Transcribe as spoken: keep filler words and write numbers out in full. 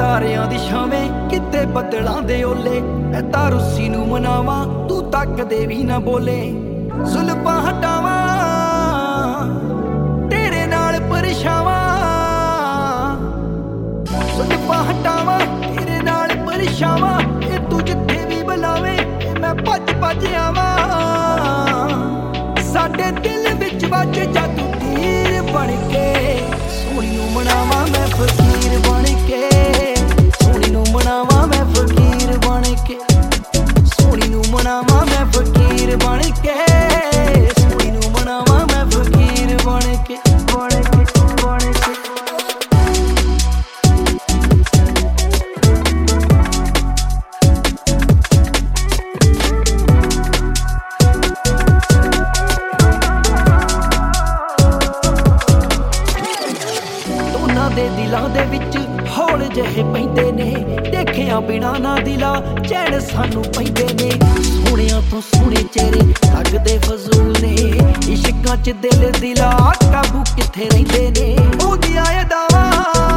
ਤਾਰਿਆਂ ਦੀ ਛਾਵੇਂ ਕਿਤੇ ਬੱਦਲਾਂ ਦੇ ਓਲੇ। ਮੈਂ ਤਾਂ ਰੁੱਸੀ ਨੂੰ ਮਨਾਵਾਂ ਤੂੰ ਤੱਕਦੇ ਵੀ ਨਾ ਬੋਲੇ। ਜ਼ੁਲਫਾਂ ਹਟਾਵਾਂ ਤੇਰੇ ਨਾਲ ਪਰਛਾਵਾਂ, ਜ਼ੁਲਫਾਂ ਹਟਾਵਾਂ ਤੇਰੇ ਨਾਲ ਪਰਛਾਵਾਂ। ਇਹ ਤੂੰ ਜਿੱਥੇ ਵੀ ਬੁਲਾਵੇਂ ਮੈਂ ਭੱਜ ਭੱਜ ਆਵਾਂ। ਸਾਡੇ ਦਿਲ ਵਿੱਚ ਵੱਜ ਜਾ ਤੂੰ ਤੀਰ ਬਣ ਕੇ। ਸੋਹਣੀ ਨੂੰ ਮਨਾਵਾਂ ਮੈਂ ਫਕੀਰ ਬਣ ਕੇ, ਸੋਹਣੀ ਨੂੰ ਮਨਾਵਾਂ ਮੈਂ ਫਕੀਰ ਬਣ ਕੇ, ਸੋਹਣੀ ਨੂੰ ਮਨਾਵਾਂ ਮੈਂ ਫਕੀਰ ਬਣ ਕੇ, ਸੋਹਣੀ ਨੂੰ ਮਨਾਵਾਂ ਮੈਂ ਫਕੀਰ ਬਣ ਕੇ ਬਣ ਕੇ ਬਣ ਕੇ। ਦੇ ਦਿਲਾਂ ਦੇ ਵਿੱਚ ਹੌਲ ਜਿਹੇ ਪੈਂਦੇ ਨੇ, ਦੇਖਿਆ ਬਿਨਾ ਨਾ ਦਿਲਾ ਚੈਨ ਸਾਨੂੰ ਪੈਂਦੇ ਨੇ। ਸੋਹਣਿਆਂ ਤੋਂ ਸੋਹਣੇ ਚਿਹਰੇ ਲੱਗਦੇ ਫਜ਼ੂਲ ਨੇ, ਇਸ਼ਕਾਂ ਚ ਦਿਲ ਦਿਲਾ ਕਾਬੂ ਕਿੱਥੇ ਰਹਿੰਦੇ ਨੇ। ਉਹਦੀਆਂ ਅਦਾਵਾਂ